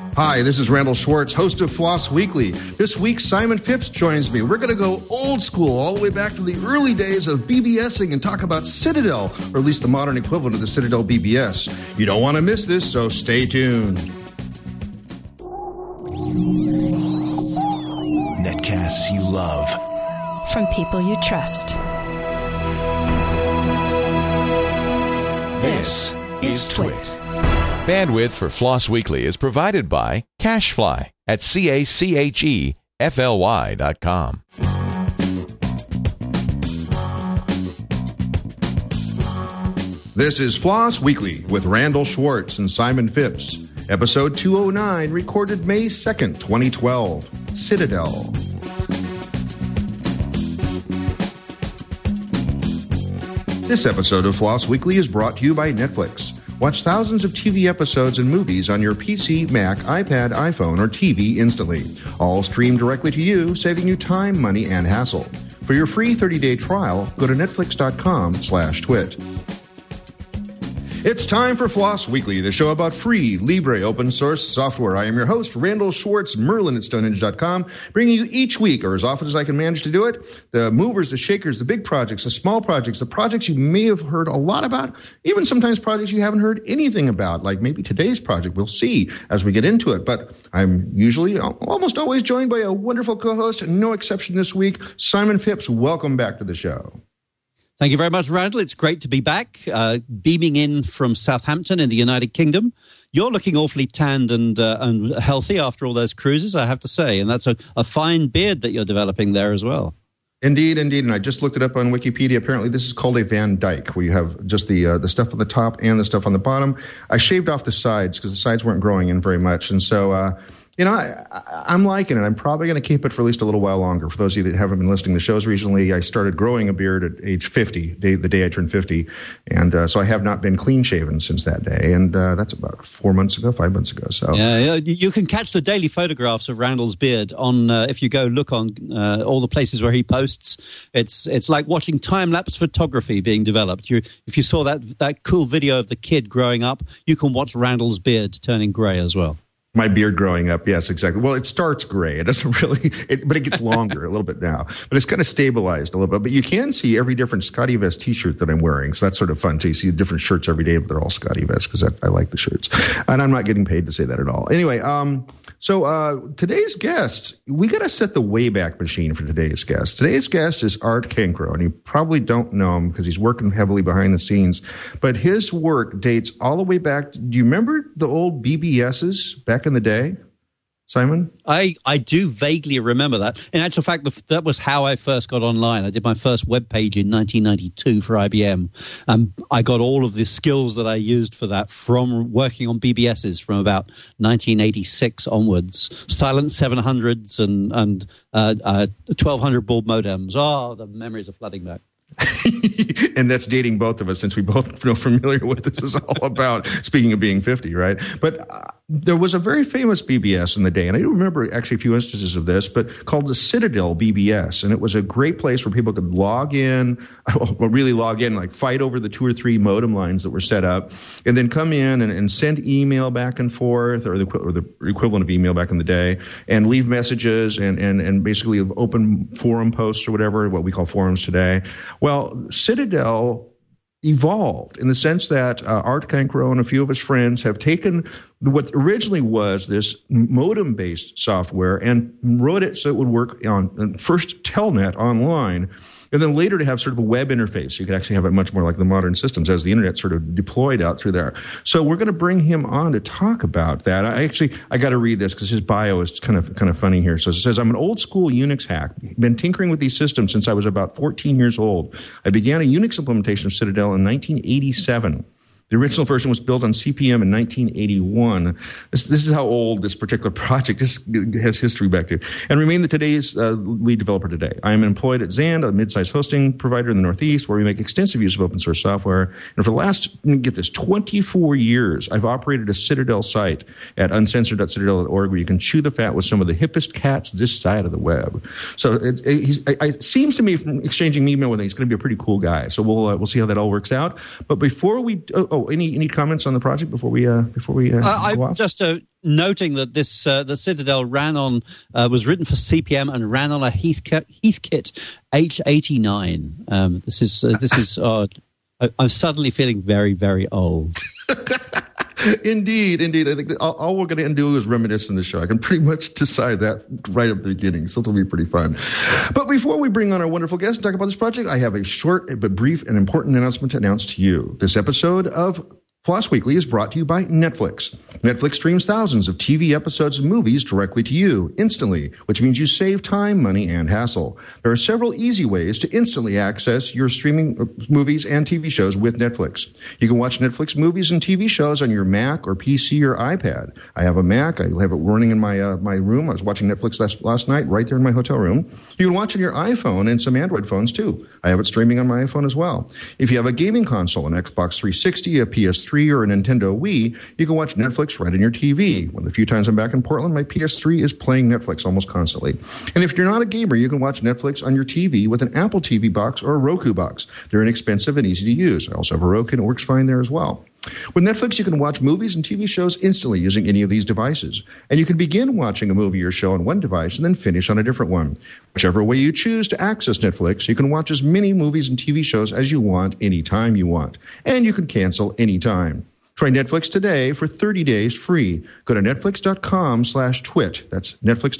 Hi, this is Randall Schwartz, host of Floss Weekly. This week, Simon Phipps joins me. We're going to go old school, all the way back to the early days of BBSing and talk about Citadel, or at least the modern equivalent of the Citadel BBS. You don't want to miss this, so stay tuned. Netcasts you love. From people you trust. This is Twit. Bandwidth for Floss Weekly is provided by CacheFly at CACHEFLY.com. This is Floss Weekly with Randall Schwartz and Simon Phipps. Episode 209, recorded May 2nd, 2012. Citadel. This episode of Floss Weekly is brought to you by Netflix. Watch thousands of TV episodes and movies on your PC, Mac, iPad, iPhone, or TV instantly. All streamed directly to you, saving you time, money, and hassle. For your free 30-day trial, go to netflix.com/twit. It's time for Floss Weekly, the show about free, libre, open-source software. I am your host, Randall Schwartz, Merlin at Stonehenge.com, bringing you each week, or as often as I can manage to do it, the movers, the shakers, the big projects, the small projects, the projects you may have heard a lot about, even sometimes projects you haven't heard anything about, like maybe today's project. We'll see as we get into it. But I'm usually, almost always joined by a wonderful co-host, no exception this week, Simon Phipps. Welcome back to the show. Thank you very much, Randall. It's great to be back, beaming in from Southampton in the United Kingdom. You're looking awfully tanned and healthy after all those cruises, I have to say. And that's a fine beard that you're developing there as well. Indeed, indeed. And I just looked it up on Wikipedia. Apparently, this is called a Van Dyke, where you have just the stuff on the top and the stuff on the bottom. I shaved off the sides because the sides weren't growing in very much. And so, I'm liking it. I'm probably going to keep it for at least a little while longer. For those of you that haven't been listening to the shows recently, I started growing a beard at age 50, the day I turned 50. And so I have not been clean shaven since that day. And that's about 5 months ago. So yeah, you can catch the daily photographs of Randall's beard on if you go look on all the places where he posts. It's like watching time-lapse photography being developed. If you saw that cool video of the kid growing up, you can watch Randall's beard turning gray as well. My beard growing up, yes, exactly. Well, it starts gray. It doesn't really, but it gets longer a little bit now. But it's kind of stabilized a little bit. But you can see every different Scotty Vest T-shirt that I'm wearing. So that's sort of fun too. You see different shirts every day, but they're all Scotty Vest because I like the shirts. And I'm not getting paid to say that at all. Anyway, so today's guest, we got to set the Wayback Machine for today's guest. Today's guest is Art Cancro, and you probably don't know him because he's working heavily behind the scenes. But his work dates all the way back. Do you remember the old BBSs back in the day, Simon? I do vaguely remember that. In actual fact, that was how I first got online. I did my first web page in 1992 for IBM. I got all of the skills that I used for that from working on BBSs from about 1986 onwards. Silent 700s and 1200 baud modems. Oh, the memories are flooding back. And that's dating both of us since we both know familiar what this is all about, speaking of being 50, right? But there was a very famous BBS in the day, and I do remember actually a few instances of this, but called the Citadel BBS. And it was a great place where people could log in, like fight over the 2 or 3 modem lines that were set up, and then come in and send email back and forth, or the equivalent of email back in the day, and leave messages and basically open forum posts or whatever, what we call forums today. Well, Citadel evolved in the sense that Art Cancro and a few of his friends have taken what originally was this modem-based software and wrote it so it would work on first Telnet online, and then later to have sort of a web interface. You could actually have it much more like the modern systems as the internet sort of deployed out through there. So we're going to bring him on to talk about that. I got to read this because his bio is kind of funny here. So it says, I'm an old school Unix hack. Been tinkering with these systems since I was about 14 years old. I began a Unix implementation of Citadel in 1987. The original version was built on CP/M in 1981. This is how old this particular project has history back to, and remain today's lead developer today. I am employed at Xand, a mid-sized hosting provider in the Northeast, where we make extensive use of open source software. And for the last, 24 years, I've operated a Citadel site at uncensored.citadel.org, where you can chew the fat with some of the hippest cats this side of the web. So it seems to me, from exchanging email with him, he's going to be a pretty cool guy. So we'll see how that all works out. But before we, any comments on the project before we go I'm off? just noting that this the Citadel was written for CP/M and ran on a Heathkit H89. This is. I'm suddenly feeling very, very old. Indeed. I think that all we're going to do is reminisce in the show. I can pretty much decide that right at the beginning, so it'll be pretty fun. But before we bring on our wonderful guest to talk about this project, I have a short but brief and important announcement to announce to you. This episode of Floss Weekly is brought to you by Netflix. Netflix streams thousands of TV episodes and movies directly to you, instantly, which means you save time, money, and hassle. There are several easy ways to instantly access your streaming movies and TV shows with Netflix. You can watch Netflix movies and TV shows on your Mac or PC or iPad. I have a Mac. I have it running in my room. I was watching Netflix last night right there in my hotel room. You can watch on your iPhone and some Android phones, too. I have it streaming on my iPhone as well. If you have a gaming console, an Xbox 360, a PS3, or a Nintendo Wii, you can watch Netflix right on your TV. One of the few times I'm back in Portland, my PS3 is playing Netflix almost constantly. And if you're not a gamer, you can watch Netflix on your TV with an Apple TV box or a Roku box. They're inexpensive and easy to use. I also have a Roku, and it works fine there as well. With Netflix, you can watch movies and TV shows instantly using any of these devices. And you can begin watching a movie or show on one device and then finish on a different one. Whichever way you choose to access Netflix, you can watch as many movies and TV shows as you want, anytime you want. And you can cancel anytime. Try Netflix today for 30 days free. Go to netflix.com/twit. That's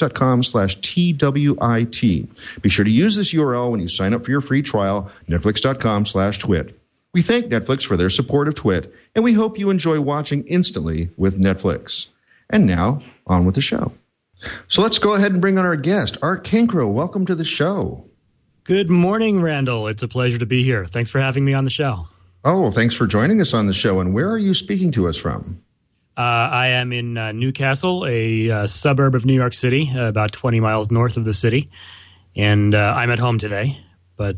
netflix.com/TWIT. Be sure to use this URL when you sign up for your free trial, netflix.com/twit. We thank Netflix for their support of Twit, and we hope you enjoy watching instantly with Netflix. And now, on with the show. So let's go ahead and bring on our guest, Art Cancro. Welcome to the show. Good morning, Randall. It's a pleasure to be here. Thanks for having me on the show. Oh, well, thanks for joining us on the show. And where are you speaking to us from? I am in Newcastle, a suburb of New York City, about 20 miles north of the city. And I'm at home today. But,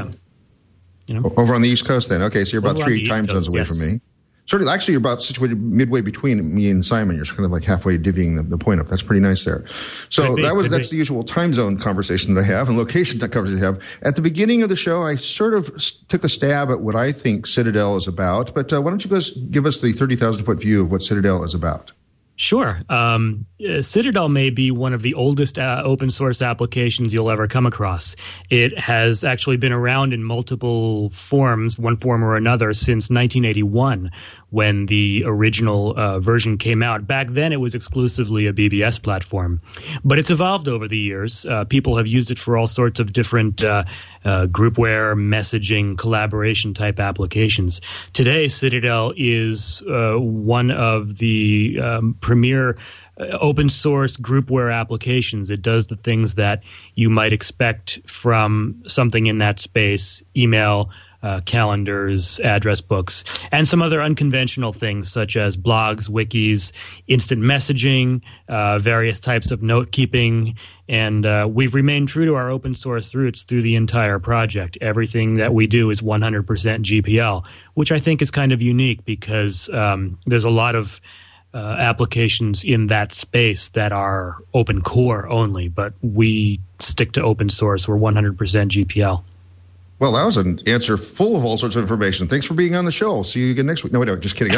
over on the East Coast then. Okay, so you're about 3 time zones away from me. Actually, you're about situated midway between me and Simon. You're kind of like halfway divvying the point up. That's pretty nice there. So that's the usual time zone conversation that I have and location conversation I have. At the beginning of the show, I sort of took a stab at what I think Citadel is about. But why don't you guys give us the 30,000-foot view of what Citadel is about? Sure. Citadel may be one of the oldest open source applications you'll ever come across. It has actually been around in multiple forms, one form or another, since 1981, when the original version came out. Back then, it was exclusively a BBS platform. But it's evolved over the years. People have used it for all sorts of different groupware, messaging, collaboration type applications. Today, Citadel is one of the premier open source groupware applications. It does the things that you might expect from something in that space: email, calendars, address books, and some other unconventional things such as blogs, wikis, instant messaging, various types of note keeping. And we've remained true to our open source roots through the entire project. Everything that we do is 100% GPL, which I think is kind of unique because there's a lot of applications in that space that are open core only, but we stick to open source. We're 100% GPL. Well, that was an answer full of all sorts of information. Thanks for being on the show. I'll see you again next week. No, just kidding.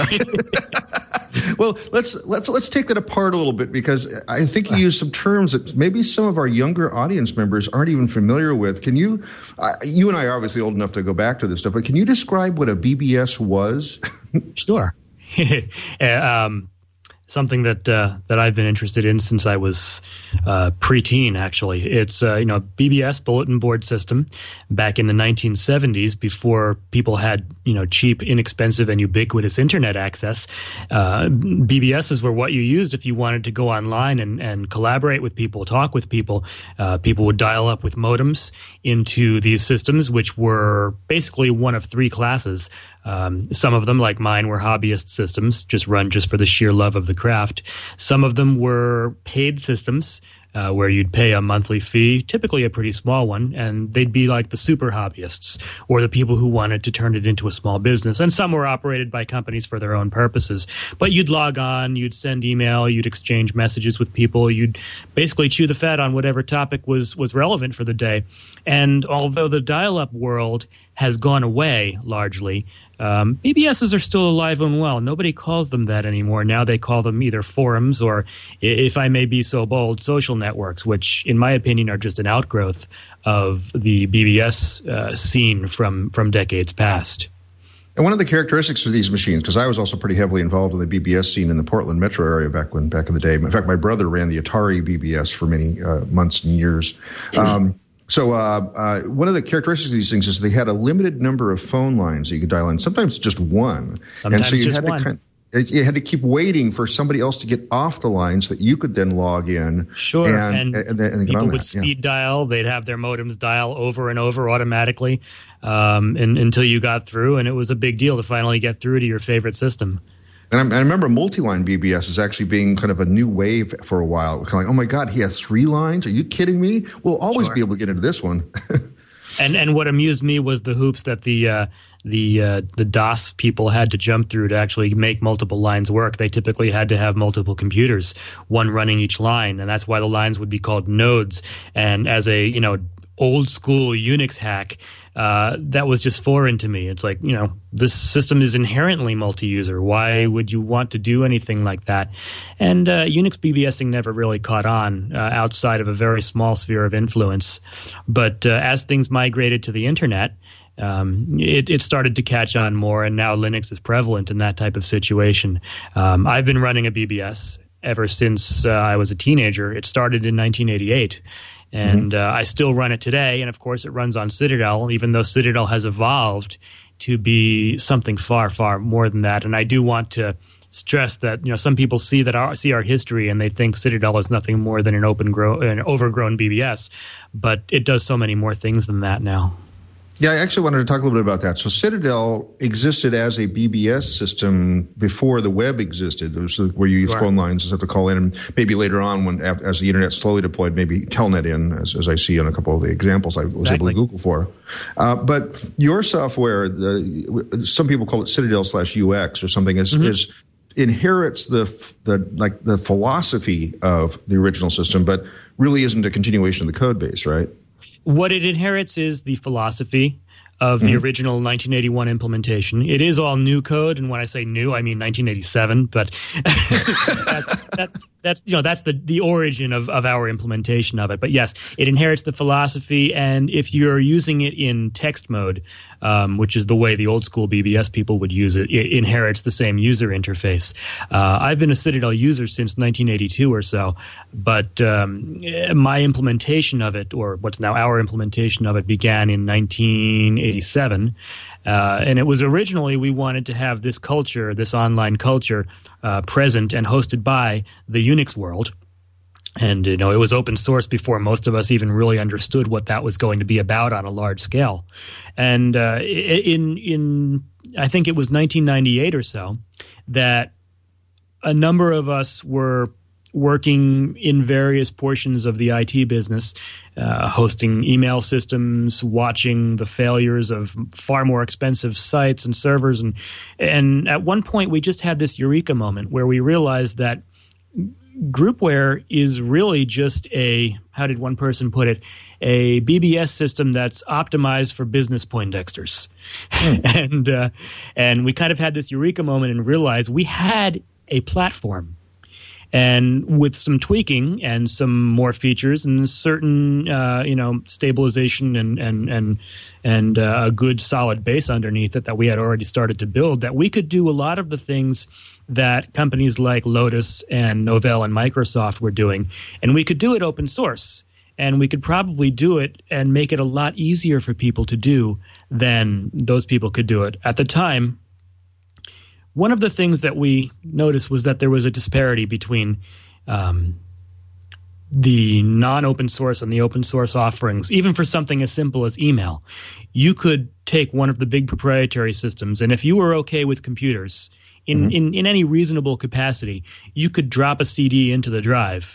Well, let's take that apart a little bit, because I think you used some terms that maybe some of our younger audience members aren't even familiar with. Can you, you and I are obviously old enough to go back to this stuff, but can you describe what a BBS was? Sure. Something that I've been interested in since I was preteen. Actually, it's BBS, bulletin board system, back in the 1970s, before people had cheap, inexpensive, and ubiquitous internet access. BBSs were what you used if you wanted to go online and collaborate with people, talk with people. People would dial up with modems into these systems, which were basically one of 3 classes. Some of them, like mine, were hobbyist systems, run for the sheer love of the craft. Some of them were paid systems, where you'd pay a monthly fee, typically a pretty small one, and they'd be like the super hobbyists or the people who wanted to turn it into a small business. And some were operated by companies for their own purposes. But you'd log on, you'd send email, you'd exchange messages with people, you'd basically chew the fat on whatever topic was relevant for the day. And although the dial-up world has gone away largely, BBSs are still alive and well. Nobody calls them that anymore. Now they call them either forums or, if I may be so bold, social networks, which, in my opinion, are just an outgrowth of the BBS scene from decades past. And one of the characteristics of these machines, because I was also pretty heavily involved in the BBS scene in the Portland metro area back in the day. In fact, my brother ran the Atari BBS for many months and years. So one of the characteristics of these things is they had a limited number of phone lines that you could dial in, sometimes just one. Sometimes and so you just had one. You had to keep waiting for somebody else to get off the line so that you could then log in. Sure, and people would speed Yeah. dial. They'd have their modems dial over and over automatically until you got through, and it was a big deal to finally get through to your favorite system. And I remember multi-line BBS as actually being kind of a new wave for a while. Kind of like, oh my God, he has 3 lines? Are you kidding me? We'll always be able to get into this one. And what amused me was the hoops that the DOS people had to jump through to actually make multiple lines work. They typically had to have multiple computers, one running each line, and that's why the lines would be called nodes. And as a old school Unix hack, that was just foreign to me. It's like, this system is inherently multi-user. Why would you want to do anything like that? And Unix BBSing never really caught on outside of a very small sphere of influence. But as things migrated to the internet, it started to catch on more, and now Linux is prevalent in that type of situation. I've been running a BBS ever since I was a teenager. It started in 1988. And I still run it today, and of course it runs on Citadel, even though Citadel has evolved to be something far, far more than that. And I do want to stress that some people see our history and they think Citadel is nothing more than an overgrown BBS, but it does so many more things than that now. Yeah, I actually wanted to talk a little bit about that. So Citadel existed as a BBS system before the web existed. It was where you use phone lines and stuff to call in, and maybe later on, as the internet slowly deployed, maybe Telnet in, as I see on a couple of the examples I was able to Google for. But your software, some people call it Citadel/UX or something, is inherits the philosophy of the original system, but really isn't a continuation of the code base, right? What it inherits is the philosophy of the original 1981 implementation. It is all new code, and when I say new, I mean 1987. But that's the origin of our implementation of it. But yes, it inherits the philosophy, and if you're using it in text mode, which is the way the old school BBS people would use it, it inherits the same user interface. I've been a Citadel user since 1982 or so, but my implementation of it, or what's now our implementation of it, began in 1987. And it was originally, we wanted to have this culture, this online culture, present and hosted by the Unix world. And, it was open source before most of us even really understood what that was going to be about on a large scale. And in I think it was 1998 or so, that a number of us were working in various portions of the IT business, hosting email systems, watching the failures of far more expensive sites and servers. And at one point, we just had this eureka moment where we realized that groupware is really just how did one person put it, a BBS system that's optimized for business Poindexters. And we kind of had this eureka moment and realized we had a platform. And with some tweaking and some more features and certain, stabilization and a good solid base underneath it that we had already started to build, that we could do a lot of the things that companies like Lotus and Novell and Microsoft were doing. And we could do it open source. And we could probably do it and make it a lot easier for people to do than those people could do it. At the time, one of the things that we noticed was that there was a disparity between the non-open source and the open source offerings. Even for something as simple as email, you could take one of the big proprietary systems, and if you were okay with computers in any reasonable capacity, you could drop a CD into the drive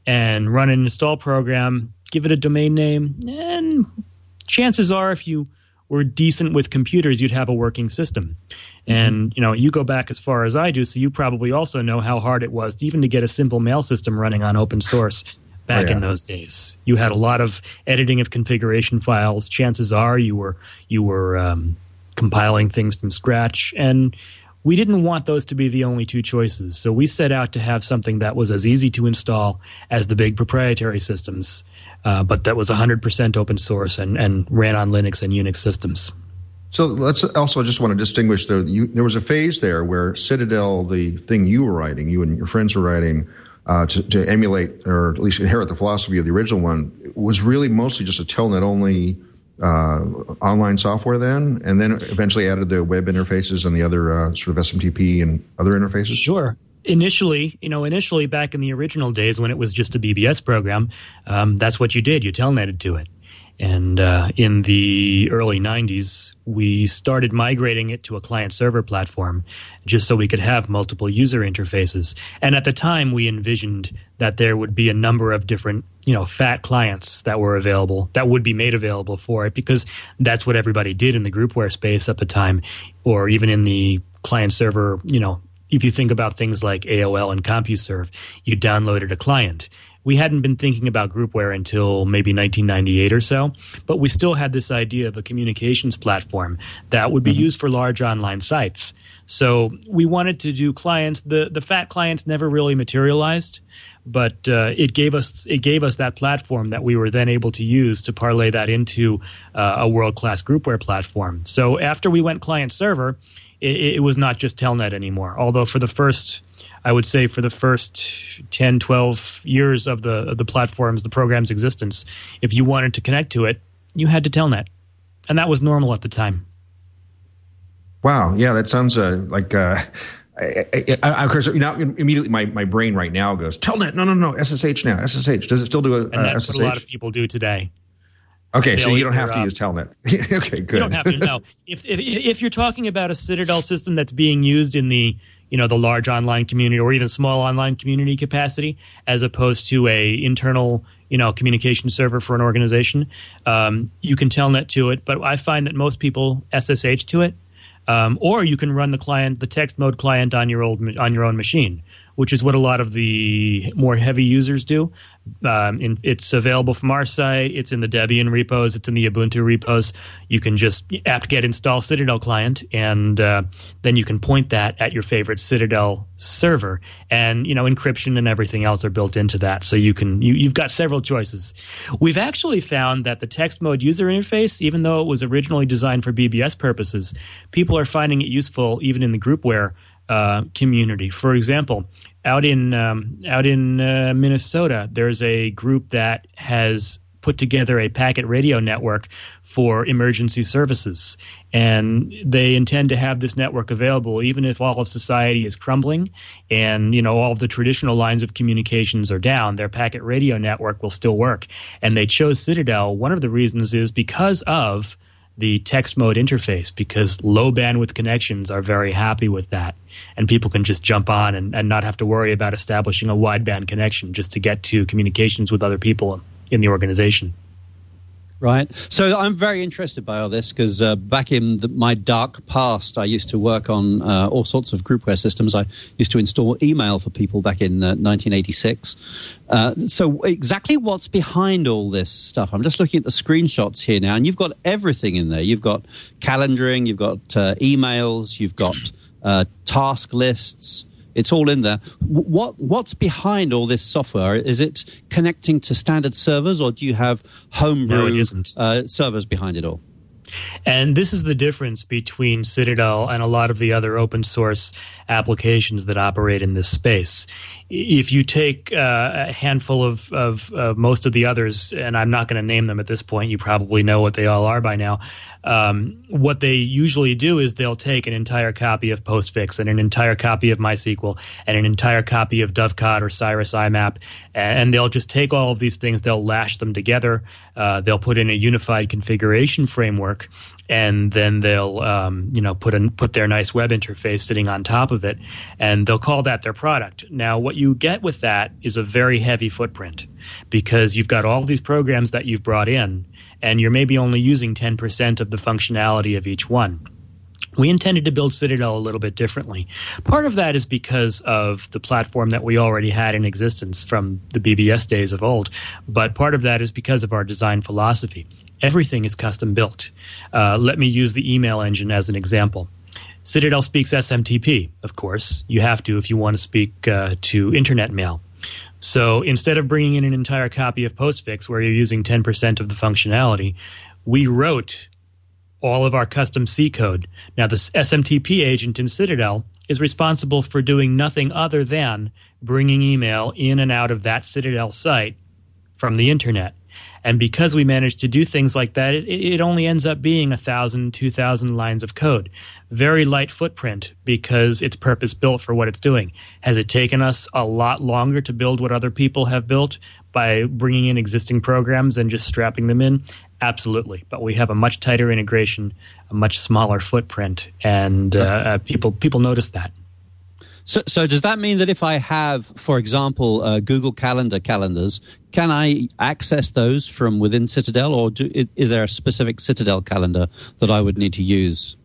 and run an install program, give it a domain name, and chances are if you were decent with computers, you'd have a working system. And, you go back as far as I do, so you probably also know how hard it was even to get a simple mail system running on open source back in those days. You had a lot of editing of configuration files. Chances are you were compiling things from scratch, and we didn't want those to be the only two choices. So we set out to have something that was as easy to install as the big proprietary systems, but that was 100% open source and ran on Linux and Unix systems. So let's also just want to distinguish, there was a phase there where Citadel, the thing you were writing, you and your friends were writing, to emulate or at least inherit the philosophy of the original one, was really mostly just a Telnet-only online software then, and then eventually added the web interfaces and the other sort of SMTP and other interfaces? Sure. Initially back in the original days when it was just a BBS program, that's what you did. You telnetted to it. And in the early 90s, we started migrating it to a client-server platform just so we could have multiple user interfaces. And at the time, we envisioned that there would be a number of different, fat clients that were available, that would be made available for it, because that's what everybody did in the groupware space at the time, or even in the client-server, if you think about things like AOL and CompuServe, you downloaded a client. We hadn't been thinking about groupware until maybe 1998 or so, but we still had this idea of a communications platform that would be used for large online sites. So we wanted to do clients. The fat clients never really materialized, but it gave us that platform that we were then able to use to parlay that into a world-class groupware platform. So after we went client-server, it was not just Telnet anymore, although for the first 10, 12 years of the program's existence, if you wanted to connect to it, you had to Telnet. And that was normal at the time. Wow. Yeah, that sounds like... of course, immediately my brain right now goes, Telnet, no, SSH now, SSH. Does it still do a and that's SSH? What a lot of people do today. Okay, so you don't have to use Telnet. Okay, good. You don't have to, no. If you're talking about a Citadel system that's being used in the large online community or even small online community capacity, as opposed to a internal, communication server for an organization, you can Telnet to it. But I find that most people SSH to it, or you can run the text mode client on your own machine, which is what a lot of the more heavy users do. It's available from our site. It's in the Debian repos. It's in the Ubuntu repos. You can just apt-get install Citadel client, and then you can point that at your favorite Citadel server. And encryption and everything else are built into that, so you've got several choices. We've actually found that the text mode user interface, even though it was originally designed for BBS purposes, people are finding it useful even in the groupware community. For example, out in Minnesota, there's a group that has put together a packet radio network for emergency services, and they intend to have this network available even if all of society is crumbling and all of the traditional lines of communications are down. Their packet radio network will still work, and they chose Citadel. One of the reasons is because of the text mode interface, because low bandwidth connections are very happy with that, and people can just jump on and not have to worry about establishing a wideband connection just to get to communications with other people in the organization. Right. So I'm very interested by all this because back in my dark past, I used to work on all sorts of groupware systems. I used to install email for people back in 1986. So exactly what's behind all this stuff? I'm just looking at the screenshots here now, and you've got everything in there. You've got calendaring, you've got emails, you've got task lists. It's all in there. What's behind all this software? Is it connecting to standard servers, or do you have homebrew servers behind it all? And this is the difference between Citadel and a lot of the other open source applications that operate in this space. If you take a handful of most of the others, and I'm not going to name them at this point, you probably know what they all are by now. What they usually do is they'll take an entire copy of Postfix and an entire copy of MySQL and an entire copy of Dovecot or Cyrus IMAP, and they'll just take all of these things, they'll lash them together, they'll put in a unified configuration framework, and then they'll put their nice web interface sitting on top of it, and they'll call that their product. Now, what what you get with that is a very heavy footprint because you've got all these programs that you've brought in, and you're maybe only using 10% of the functionality of each one. We intended to build Citadel a little bit differently. Part of that is because of the platform that we already had in existence from the BBS days of old, but part of that is because of our design philosophy. Everything is custom built. Let me use the email engine as an example. Citadel speaks SMTP, of course. You have to if you want to speak to internet mail. So instead of bringing in an entire copy of Postfix where you're using 10% of the functionality, we wrote all of our custom C code. Now, the SMTP agent in Citadel is responsible for doing nothing other than bringing email in and out of that Citadel site from the internet. And because we managed to do things like that, it only ends up being 1,000, 2,000 lines of code. Very light footprint because it's purpose-built for what it's doing. Has it taken us a lot longer to build what other people have built by bringing in existing programs and just strapping them in? Absolutely. But we have a much tighter integration, a much smaller footprint, and people notice that. So does that mean that if I have, for example, Google Calendar calendars, can I access those from within Citadel, or is there a specific Citadel calendar that I would need to use?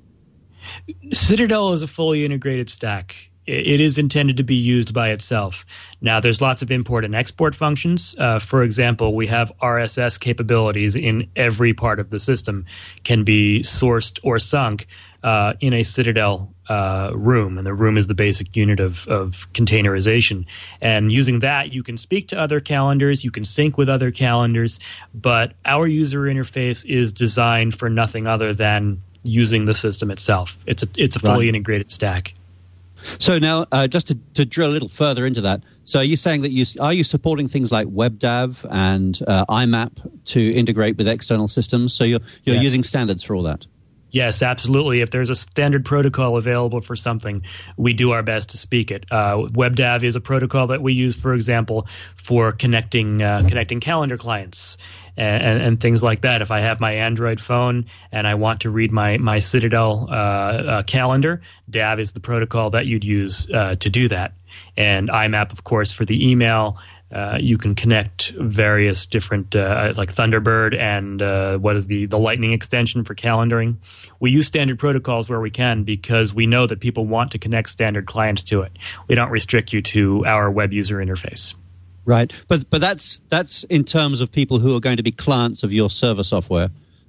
Citadel is a fully integrated stack. It is intended to be used by itself. Now, there's lots of import and export functions. For example, we have RSS capabilities in every part of the system, can be sourced or sunk in a Citadel room, and the room is the basic unit of containerization. And using that, you can speak to other calendars, you can sync with other calendars, but our user interface is designed for nothing other than using the system itself. It's a fully integrated stack. So now, just to drill a little further into that, so are you saying that are you supporting things like WebDAV and IMAP to integrate with external systems? So you're Yes. using standards for all that? Yes, absolutely. If there's a standard protocol available for something, we do our best to speak it. WebDAV is a protocol that we use, for example, for connecting calendar clients and things like that. If I have my Android phone and I want to read my Citadel calendar, DAV is the protocol that you'd use to do that. And IMAP, of course, for the email. You can connect various different, like Thunderbird and what is the Lightning extension for calendaring. We use standard protocols where we can because we know that people want to connect standard clients to it. We don't restrict you to our web user interface. Right, but that's in terms of people who are going to be clients of your server software.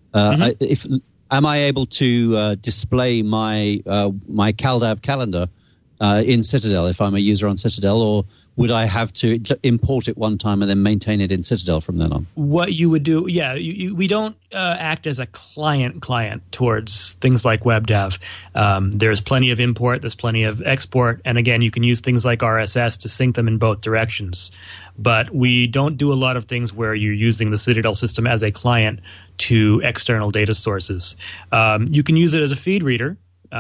Am I able to display my CalDAV calendar in Citadel if I'm a user on Citadel, or would I have to import it one time and then maintain it in Citadel from then on? What you would do, we don't act as a client towards things like WebDAV. There's plenty of import, there's plenty of export, and again, you can use things like RSS to sync them in both directions. But we don't do a lot of things where you're using the Citadel system as a client to external data sources. You can use it as a feed reader.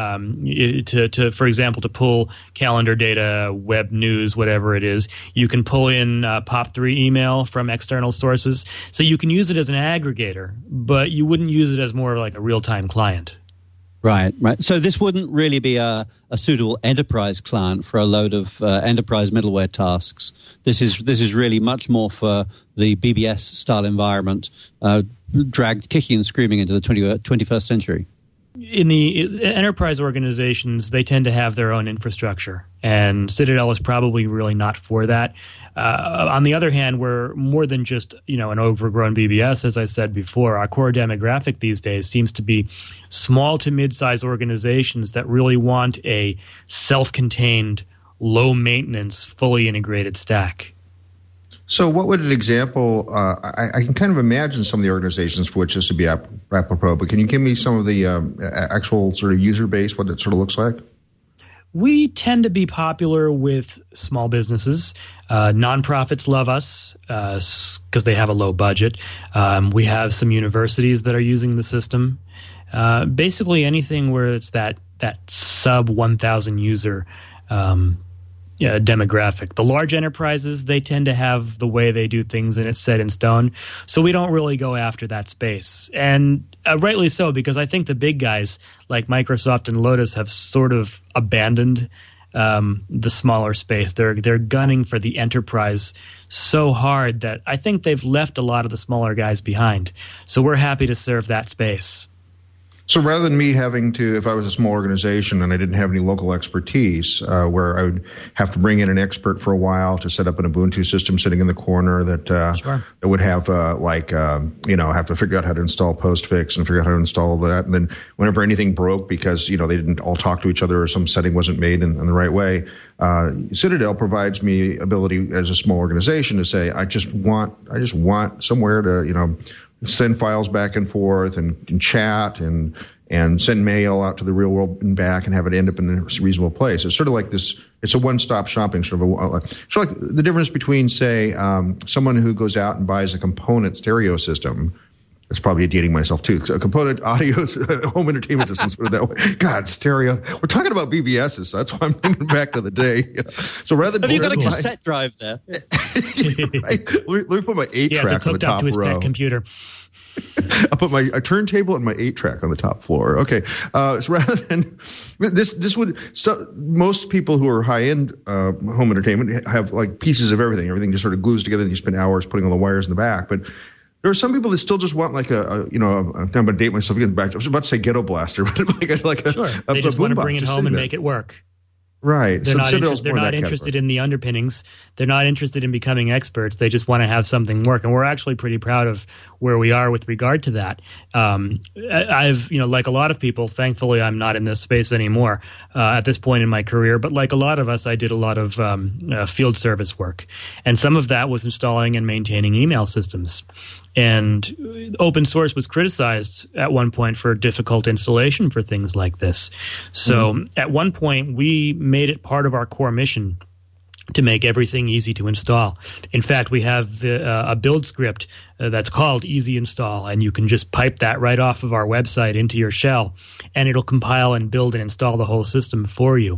For example, to pull calendar data, web news, whatever it is. You can pull in POP3 email from external sources. So you can use it as an aggregator, but you wouldn't use it as more like a real-time client. Right. So this wouldn't really be a suitable enterprise client for a load of enterprise middleware tasks. This is really much more for the BBS style environment, dragged kicking and screaming into the 21st century. In the enterprise organizations, they tend to have their own infrastructure, and Citadel is probably really not for that. On the other hand, we're more than just an overgrown BBS, as I said before. Our core demographic these days seems to be small to mid-sized organizations that really want a self-contained, low-maintenance, fully integrated stack. So what would an example, I can kind of imagine some of the organizations for which this would be apropos, but can you give me some of the actual sort of user base, what it sort of looks like? We tend to be popular with small businesses. Nonprofits love us because they have a low budget. We have some universities that are using the system. Basically anything where it's that sub 1,000 user demographic. The large enterprises, they tend to have the way they do things and it's set in stone. So we don't really go after that space. And rightly so, because I think the big guys like Microsoft and Lotus have sort of abandoned the smaller space. They're gunning for the enterprise so hard that I think they've left a lot of the smaller guys behind. So we're happy to serve that space. So rather than me having to, if I was a small organization and I didn't have any local expertise, where I would have to bring in an expert for a while to set up an Ubuntu system sitting in the corner that that would have have to figure out how to install postfix and figure out how to install that, and then whenever anything broke because they didn't all talk to each other or some setting wasn't made in the right way, Citadel provides me ability as a small organization to say I just want somewhere to send files back and forth and chat and send mail out to the real world and back and have it end up in a reasonable place. It's sort of like this. It's a one-stop shopping sort of like the difference between, say, someone who goes out and buys a component stereo system. It's probably dating myself too. A component audio home entertainment systems, put it that way. God, stereo. We're talking about BBSs, so that's why I'm thinking back to the day. So rather than have you got a cassette drive there? Right. Let me put my 8-track on the top to his row. pet computer. I'll put a turntable and my 8-track on the top floor. Okay. So rather than this would, so most people who are high end home entertainment have like pieces of everything. Everything just sort of glues together, and you spend hours putting all the wires in the back. But there are some people that still just want like I'm going to date myself again. I was about to say ghetto blaster, but they just want to bring it home and make it work. Right. They're not interested in the underpinnings. They're not interested in becoming experts. They just want to have something work. And we're actually pretty proud of where we are with regard to that. I've, like a lot of people, thankfully I'm not in this space anymore at this point in my career. But like a lot of us, I did a lot of field service work. And some of that was installing and maintaining email systems. And open source was criticized at one point for difficult installation for things like this. So at one point, we made it part of our core mission to make everything easy to install. In fact, we have a build script that's called Easy Install, and you can just pipe that right off of our website into your shell, and it'll compile and build and install the whole system for you.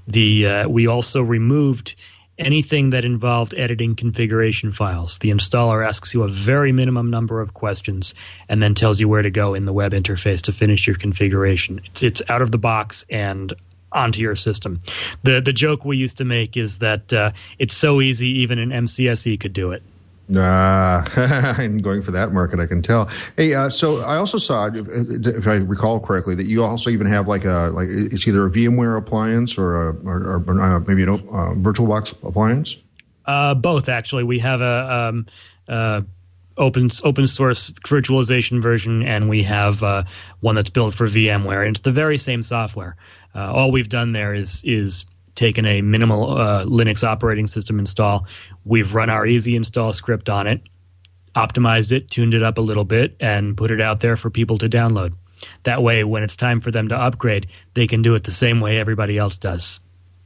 We also removed anything that involved editing configuration files. The installer asks you a very minimum number of questions and then tells you where to go in the web interface to finish your configuration. It's out of the box and onto your system. The joke we used to make is that it's so easy even an MCSE could do it. I'm going for that market, I can tell. Hey, so I also saw, if I recall correctly, that you also even have like it's either a VMware appliance or maybe a VirtualBox appliance. Both, actually. We have a open source virtualization version, and we have one that's built for VMware, and it's the very same software. All we've done there is taken a minimal Linux operating system install. We've run our easy install script on it, optimized it, tuned it up a little bit, and put it out there for people to download. That way, when it's time for them to upgrade, they can do it the same way everybody else does.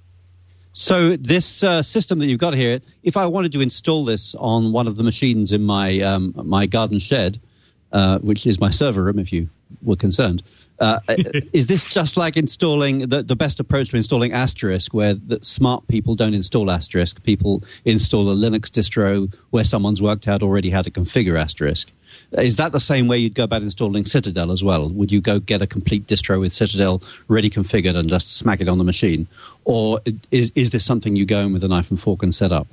So this system that you've got here, if I wanted to install this on one of the machines in my my garden shed, which is my server room, if you were concerned, is this just like installing the best approach to installing Asterisk, where the smart people don't install Asterisk, people install a Linux distro where someone's worked out already how to configure Asterisk? Is that the same way you'd go about installing Citadel as well? Would you go get a complete distro with Citadel ready configured and just smack it on the machine? Or is this something you go in with a knife and fork and set up?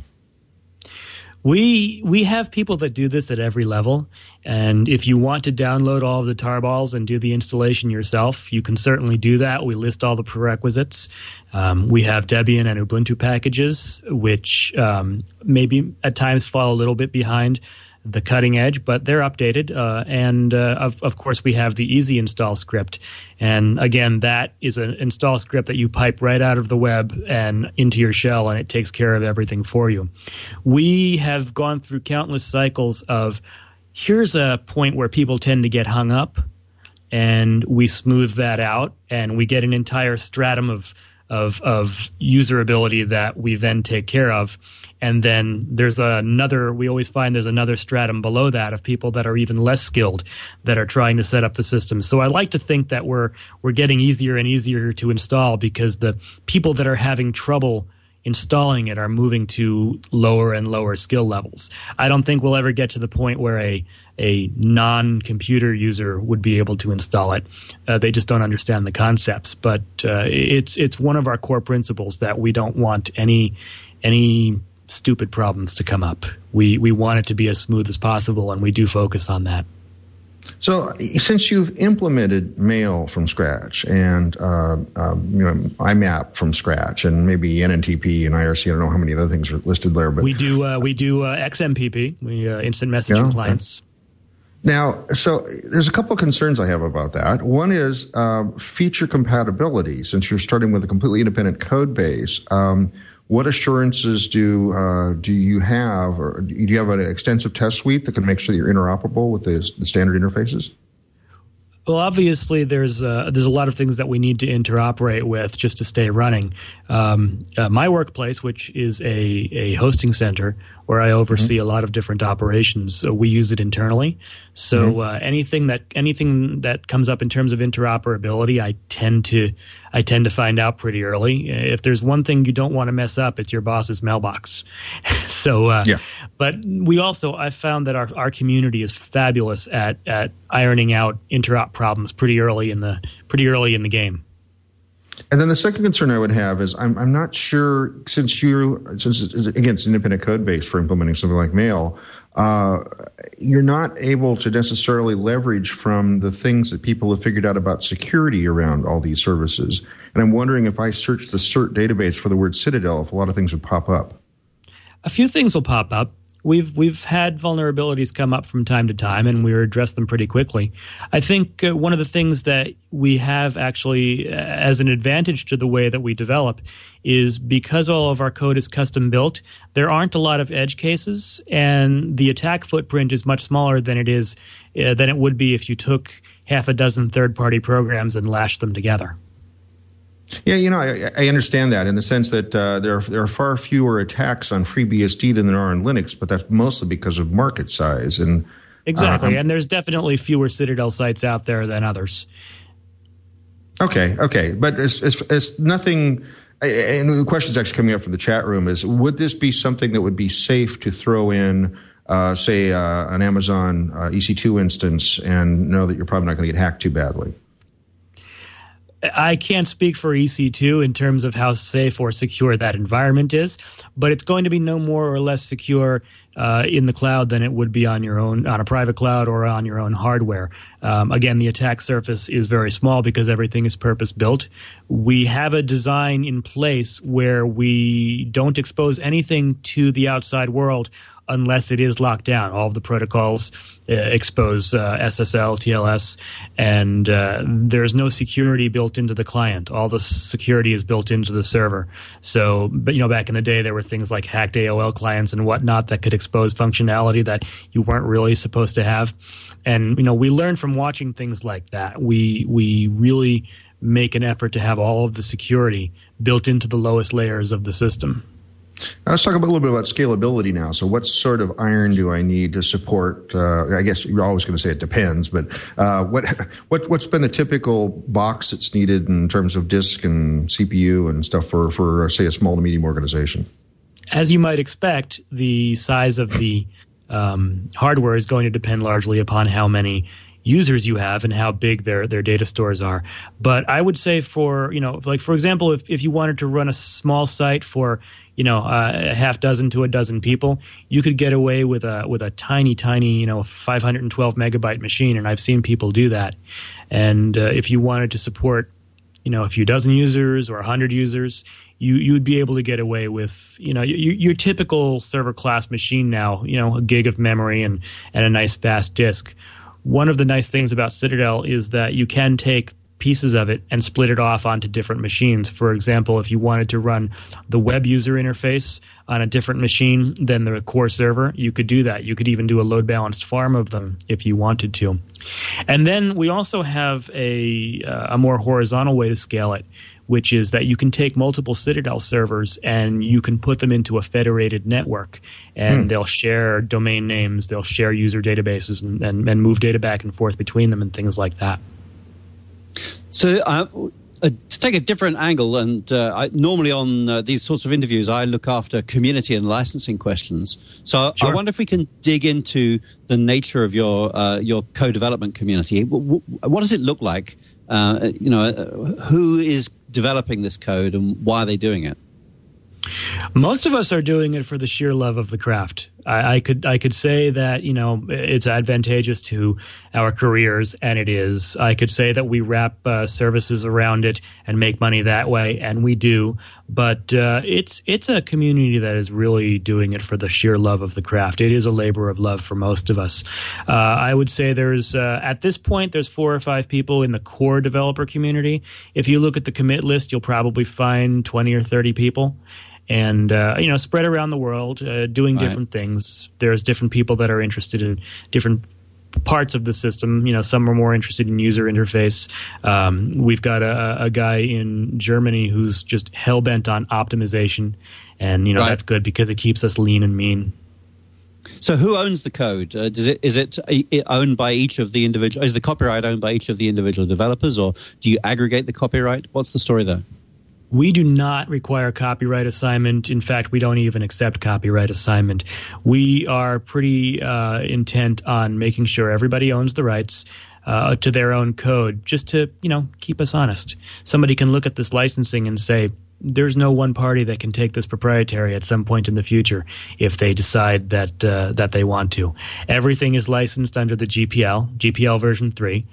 We have people that do this at every level, and if you want to download all of the tarballs and do the installation yourself, you can certainly do that. We list all the prerequisites. We have Debian and Ubuntu packages, which maybe at times fall a little bit behind the cutting edge, but they're updated. And of course, we have the easy install script. And again, that is an install script that you pipe right out of the web and into your shell, and it takes care of everything for you. We have gone through countless cycles of, here's a point where people tend to get hung up, and we smooth that out, and we get an entire stratum of userability that we then take care of. And then we always find there's another stratum below that of people that are even less skilled that are trying to set up the system. So I like to think that we're getting easier and easier to install, because the people that are having trouble installing it are moving to lower and lower skill levels. I don't think we'll ever get to the point where a non-computer user would be able to install it. They just don't understand the concepts. But it's one of our core principles that we don't want any stupid problems to come up. We want it to be as smooth as possible, and we do focus on that. So, since you've implemented Mail from scratch and IMAP from scratch, and maybe NNTP and IRC, I don't know how many other things are listed there, but we do XMPP, instant messaging clients. Now, so there's a couple of concerns I have about that. One is feature compatibility. Since you're starting with a completely independent code base, what assurances do you have, or do you have an extensive test suite that can make sure that you're interoperable with the standard interfaces? Well, obviously, there's a lot of things that we need to interoperate with just to stay running. My workplace, which is a hosting center where I oversee a lot of different operations, so we use it internally. So anything that comes up in terms of interoperability, I tend to find out pretty early. If there's one thing you don't want to mess up, it's your boss's mailbox. But I found that our community is fabulous at ironing out interop problems pretty early in the game. And then the second concern I would have is I'm not sure, since again, it's an independent code base for implementing something like Mail, you're not able to necessarily leverage from the things that people have figured out about security around all these services. And I'm wondering if I search the CERT database for the word Citadel, if a lot of things would pop up. A few things will pop up. We've had vulnerabilities come up from time to time, and we address them pretty quickly. I think one of the things that we have actually as an advantage to the way that we develop is because all of our code is custom built, there aren't a lot of edge cases, and the attack footprint is much smaller than it would be if you took half a dozen third-party programs and lashed them together. Yeah, I understand that in the sense that there are far fewer attacks on FreeBSD than there are on Linux, but that's mostly because of market size. And exactly, and there's definitely fewer Citadel sites out there than others. Okay, but it's nothing. And the question is actually coming up from the chat room: is would this be something that would be safe to throw in, say, an Amazon EC2 instance, and know that you're probably not going to get hacked too badly? I can't speak for EC2 in terms of how safe or secure that environment is, but it's going to be no more or less secure in the cloud than it would be on a private cloud or on your own hardware. Again, the attack surface is very small because everything is purpose-built. We have a design in place where we don't expose anything to the outside world unless it is locked down. All of the protocols expose SSL, TLS, and there's no security built into the client. All the security is built into the server. So, but back in the day, there were things like hacked AOL clients and whatnot that could expose functionality that you weren't really supposed to have. And we learned from watching things like that. We really make an effort to have all of the security built into the lowest layers of the system. Now let's talk a little bit about scalability now. So what sort of iron do I need to support? I guess you're always going to say it depends, but what's been the typical box that's needed in terms of disk and CPU and stuff for say, a small to medium organization? As you might expect, the size of the hardware is going to depend largely upon how many users you have and how big their data stores are. But I would say for example, if you wanted to run a small site for a half dozen to a dozen people, you could get away with a tiny 512 megabyte machine, and I've seen people do that. And if you wanted to support a few dozen users or 100 users, you would be able to get away with your typical server class machine now, a gig of memory and a nice fast disk. One of the nice things about Citadel is that you can take pieces of it and split it off onto different machines. For example, if you wanted to run the web user interface on a different machine than the core server, you could do that. You could even do a load balanced farm of them if you wanted to. And then we also have a more horizontal way to scale it, which is that you can take multiple Citadel servers and you can put them into a federated network, and they'll share domain names, they'll share user databases, and move data back and forth between them and things like that. So To take a different angle, and normally on these sorts of interviews, I look after community and licensing questions. So Sure. I wonder if we can dig into the nature of your co-development community. What does it look like? Who is developing this code, and why are they doing it? Most of us are doing it for the sheer love of the craft. I could say that, it's advantageous to our careers, and it is. I could say that we wrap services around it and make money that way, and we do. But it's a community that is really doing it for the sheer love of the craft. It is a labor of love for most of us. I would say there's at this point there's 4 or 5 people in the core developer community. If you look at the commit list, you'll probably find 20 or 30 people. And, spread around the world, doing different things. There's different people that are interested in different parts of the system. Some are more interested in user interface. We've got a guy in Germany who's just hell-bent on optimization. And, that's good because it keeps us lean and mean. So who owns the code? Is it owned by each of the individual? Is the copyright owned by each of the individual developers, or do you aggregate the copyright? What's the story there? We do not require copyright assignment. In fact, we don't even accept copyright assignment. We are pretty intent on making sure everybody owns the rights to their own code, just to, keep us honest. Somebody can look at this licensing and say, there's no one party that can take this proprietary at some point in the future if they decide that they want to. Everything is licensed under the GPL version 3,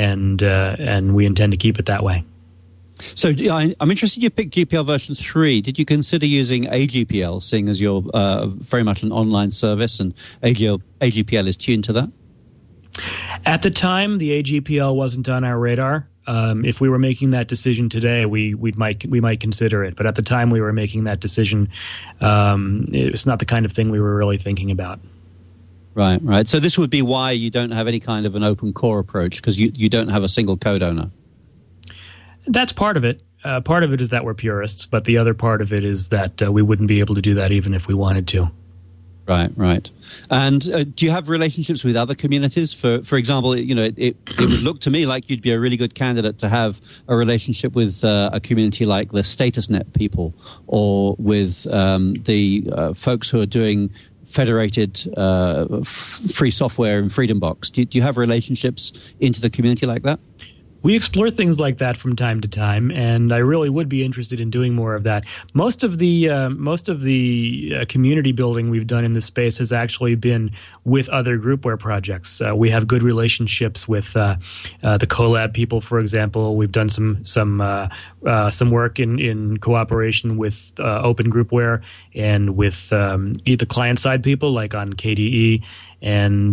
and we intend to keep it that way. So I'm interested you picked GPL version 3. Did you consider using AGPL, seeing as you're very much an online service and AGPL is tuned to that? At the time, the AGPL wasn't on our radar. If we were making that decision today, we might consider it. But at the time we were making that decision, it's not the kind of thing we were really thinking about. Right. So this would be why you don't have any kind of an open core approach, because you don't have a single code owner. That's part of it. Part of it is that we're purists, but the other part of it is that we wouldn't be able to do that even if we wanted to. Right. And do you have relationships with other communities? For example, it would look to me like you'd be a really good candidate to have a relationship with a community like the StatusNet people, or with the folks who are doing federated free software in FreedomBox. Do you have relationships into the community like that? We explore things like that from time to time, and I really would be interested in doing more of that. Most of the community building we've done in this space has actually been with other groupware projects. We have good relationships with the Colab people, for example. We've done some work in cooperation with Open Groupware and with the client side people, like on KDE. And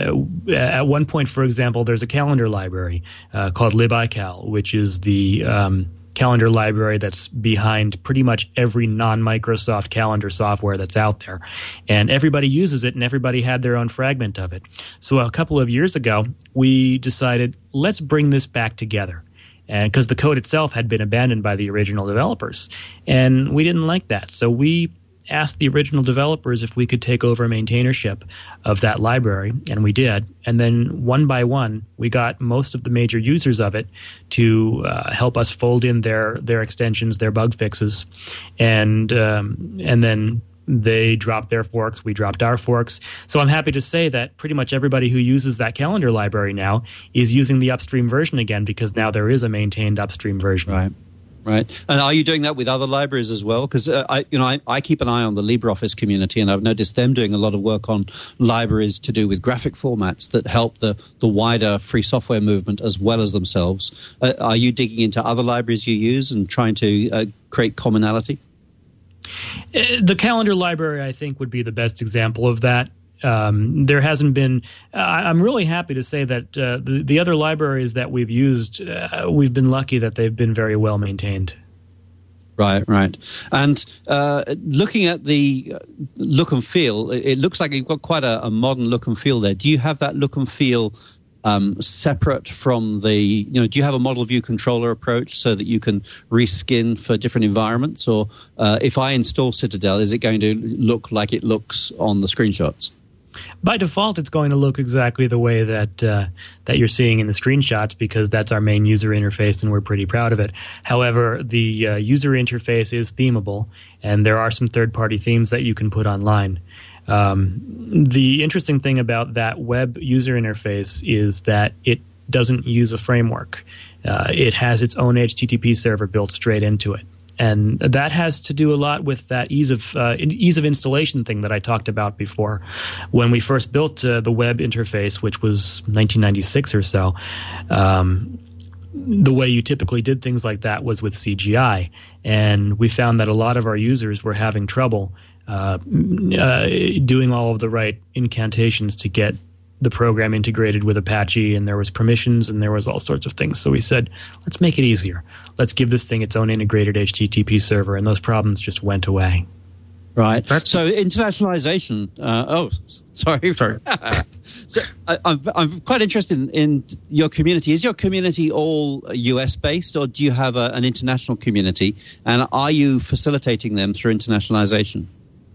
at one point, for example, there's a calendar library called libical, which is the calendar library that's behind pretty much every non-Microsoft calendar software that's out there. And everybody uses it, and everybody had their own fragment of it. So a couple of years ago, we decided, let's bring this back together. And because the code itself had been abandoned by the original developers. And we didn't like that. So we asked the original developers if we could take over maintainership of that library, and we did. And then one by one, we got most of the major users of it to help us fold in their extensions, their bug fixes, and then they dropped their forks, we dropped our forks. So I'm happy to say that pretty much everybody who uses that calendar library now is using the upstream version again, because now there is a maintained upstream version. Right. And are you doing that with other libraries as well? Because I keep an eye on the LibreOffice community, and I've noticed them doing a lot of work on libraries to do with graphic formats that help the wider free software movement as well as themselves. Are you digging into other libraries you use and trying to create commonality? The calendar library, I think, would be the best example of that. There hasn't been. I'm really happy to say that the other libraries that we've used, we've been lucky that they've been very well maintained. Right. And looking at the look and feel, it looks like you've got quite a modern look and feel there. Do you have that look and feel separate from the, do you have a model view controller approach so that you can reskin for different environments? Or if I install Citadel, is it going to look like it looks on the screenshots? By default, it's going to look exactly the way that that you're seeing in the screenshots, because that's our main user interface, and we're pretty proud of it. However, the user interface is themable, and there are some third-party themes that you can put online. The interesting thing about that web user interface is that it doesn't use a framework. It has its own HTTP server built straight into it. And that has to do a lot with that ease of installation thing that I talked about before. When we first built the web interface, which was 1996 or so, the way you typically did things like that was with CGI. And we found that a lot of our users were having trouble doing all of the right incantations to get the program integrated with Apache, and there was permissions and there was all sorts of things. So we said, let's make it easier. Let's give this thing its own integrated HTTP server, and those problems just went away. Right. So internationalization. Sorry. So I'm quite interested in your community. Is your community all US based, or do you have an international community? And are you facilitating them through internationalization?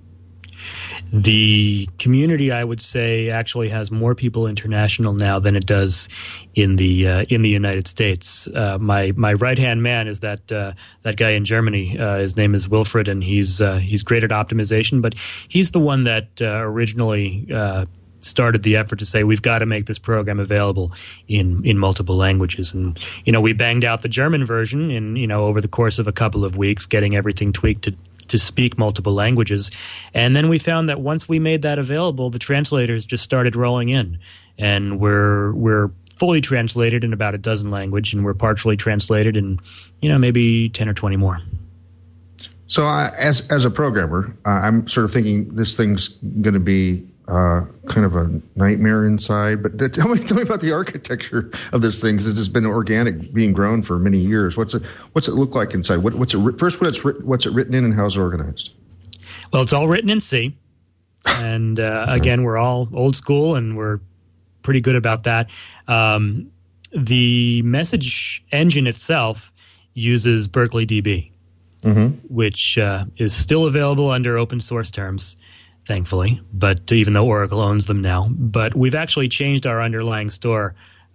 The community, I would say, actually has more people international now than it does in the United States. My right hand man is that guy in Germany. His name is Wilfred, and he's great at optimization. But he's the one that originally started the effort to say we've got to make this program available in multiple languages. And we banged out the German version in over the course of a couple of weeks, getting everything tweaked to speak multiple languages. And then we found that once we made that available, the translators just started rolling in. And we're fully translated in about a dozen languages, and we're partially translated in, maybe 10 or 20 more. So as a programmer, I'm sort of thinking this thing's going to be kind of a nightmare inside. But tell me about the architecture of this thing, because it's been organic, being grown for many years. What's it look like inside? What's it written in, and how's it organized? Well, it's all written in C, and again, we're all old school, and we're pretty good about that. The message engine itself uses Berkeley DB, which is still available under open source terms, thankfully, but even though Oracle owns them now. But we've actually changed our underlying store,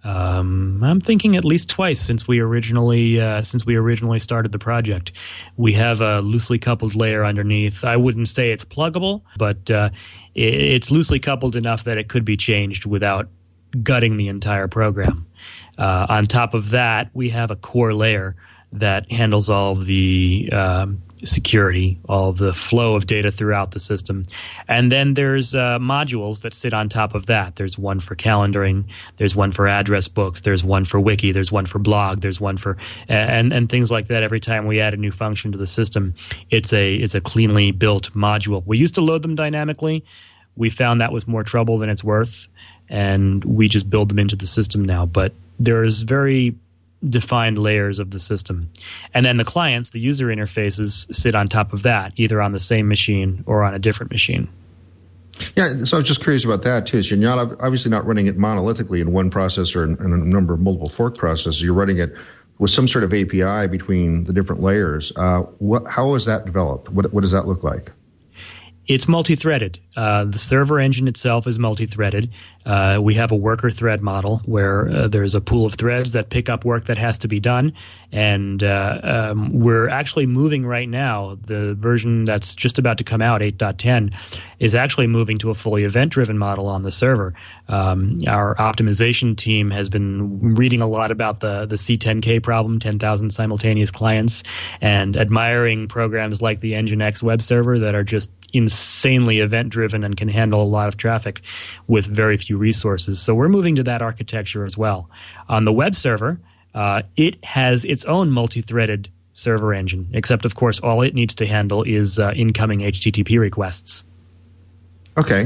I'm thinking at least twice since we originally started the project. We have a loosely coupled layer underneath. I wouldn't say it's pluggable, but it's loosely coupled enough that it could be changed without gutting the entire program. On top of that, we have a core layer that handles all of the security, all of the flow of data throughout the system. And then there's modules that sit on top of that. There's one for calendaring, there's one for address books, there's one for wiki, there's one for blog, there's one for and things like that. Every time we add a new function to the system, it's a cleanly built module. We used to load them dynamically. We found that was more trouble than it's worth, and we just build them into the system now. But there's very defined layers of the system. And then the clients, the user interfaces, sit on top of that, either on the same machine or on a different machine. Yeah, so I was just curious about that, too. So you're obviously not running it monolithically in one processor and a number of multiple fork processors. You're running it with some sort of API between the different layers. How is that developed? What does that look like? It's multi-threaded. The server engine itself is multi-threaded. We have a worker thread model where there's a pool of threads that pick up work that has to be done. And we're actually moving right now. The version that's just about to come out, 8.10, is actually moving to a fully event-driven model on the server. Our optimization team has been reading a lot about the C10K problem, 10,000 simultaneous clients, and admiring programs like the Nginx web server that are just insanely event-driven and can handle a lot of traffic with very few resources. So we're moving to that architecture as well. On the web server, it has its own multi-threaded server engine, except, of course, all it needs to handle is incoming HTTP requests. Okay.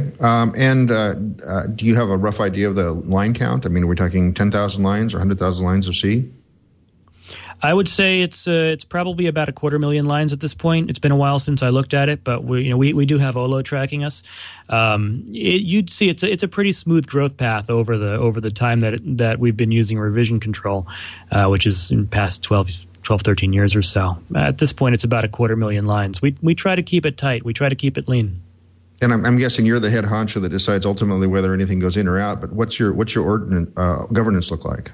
Do you have a rough idea of the line count? I mean, are we talking 10,000 lines or 100,000 lines of C? I would say it's probably about 250,000 lines at this point. It's been a while since I looked at it, but we do have Olo tracking us. You'd see it's a pretty smooth growth path over the time that we've been using revision control, which is in past 12, 13 years or so. At this point, it's about 250,000 lines. We try to keep it tight. We try to keep it lean. And I'm guessing you're the head honcho that decides ultimately whether anything goes in or out. But what's your governance look like?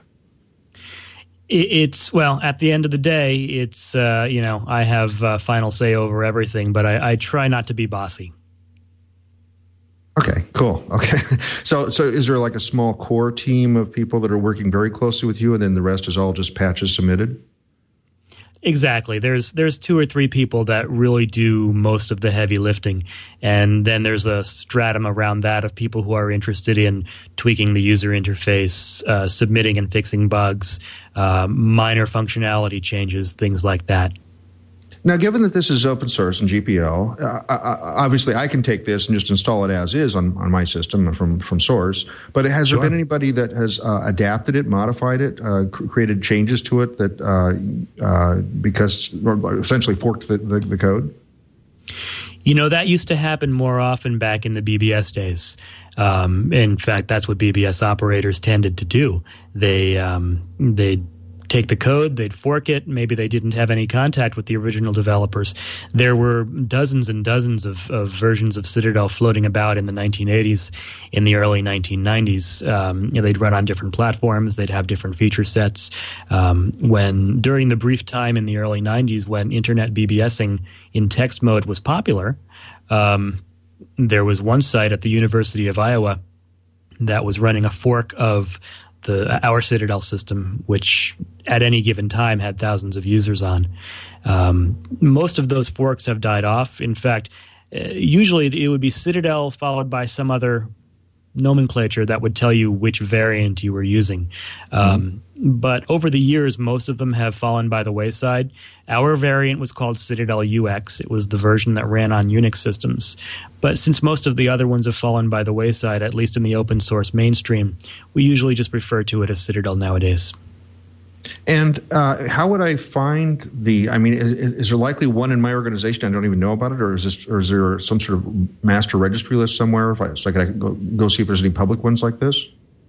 It's well, at the end of the day, it's I have final say over everything, but I try not to be bossy. Okay, cool. Okay, so is there like a small core team of people that are working very closely with you, and then the rest is all just patches submitted? Exactly. There's 2 or 3 people that really do most of the heavy lifting, and then there's a stratum around that of people who are interested in tweaking the user interface, submitting and fixing bugs, minor functionality changes, things like that. Now, given that this is open source and GPL, obviously I can take this and just install it as is on my system from source. But has there been anybody that has adapted it, modified it, created changes to it that because or essentially forked the code? That used to happen more often back in the BBS days. In fact, that's what BBS operators tended to do. They'd take the code, they'd fork it. Maybe they didn't have any contact with the original developers. There were dozens and dozens of versions of Citadel floating about in the 1980s, in the early 1990s. They'd run on different platforms. They'd have different feature sets. During the brief time in the early 90s when internet BBSing in text mode was popular, there was one site at the University of Iowa that was running a fork of our Citadel system, which at any given time had thousands of users on. Most of those forks have died off. In fact, usually it would be Citadel followed by some other nomenclature that would tell you which variant you were using. But over the years, most of them have fallen by the wayside. Our variant was called Citadel UX. It was the version that ran on Unix systems. But since most of the other ones have fallen by the wayside, at least in the open source mainstream, we usually just refer to it as Citadel nowadays. And how would I find is there likely one in my organization I don't even know about it, or is there some sort of master registry list somewhere so I can go see if there's any public ones like this?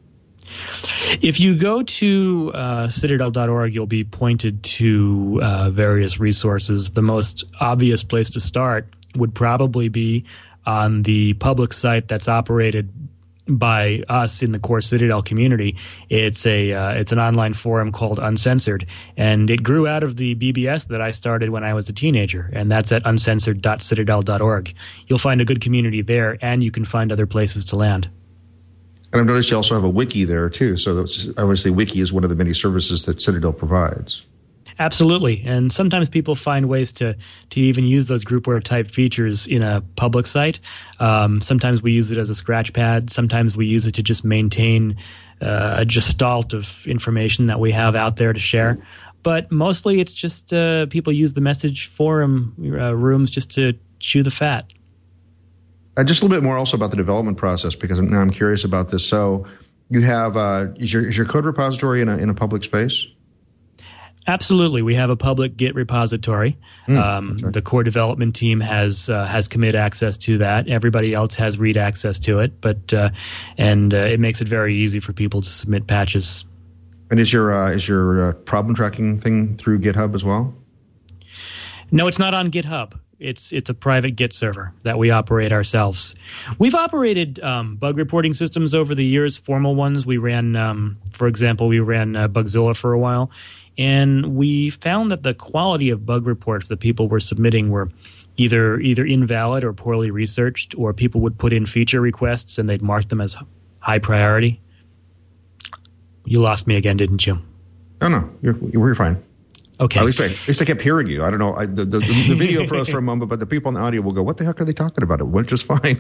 If you go to citadel.org, you'll be pointed to various resources. The most obvious place to start would probably be on the public site that's operated by us in the core Citadel community. It's an online forum called Uncensored, and it grew out of the BBS that I started when I was a teenager, and that's at uncensored.citadel.org. You'll find a good community there, and you can find other places to land. And I've noticed you also have a wiki there too, so obviously wiki is one of the many services that Citadel provides. Absolutely, and sometimes people find ways to even use those groupware type features in a public site. Sometimes we use it as a scratch pad. Sometimes we use it to just maintain a gestalt of information that we have out there to share. But mostly it's just people use the message forum rooms just to chew the fat. Just a little bit more also about the development process, because now I'm curious about this. So you have is your code repository in a public space? Absolutely. We have a public Git repository. The core development team has commit access to that. Everybody else has read access to it, but it makes it very easy for people to submit patches. And is your problem tracking thing through GitHub as well? No, it's not on GitHub. It's a private Git server that we operate ourselves. We've operated bug reporting systems over the years, formal ones. We ran, for example, Bugzilla for a while. And we found that the quality of bug reports that people were submitting were either invalid or poorly researched, or people would put in feature requests and they'd mark them as high priority. You lost me again, didn't you? Oh, no. You're fine. Okay. At least I kept hearing you. I don't know. The video froze for a moment, but the people on the audio will go, what the heck are they talking about? It went just fine.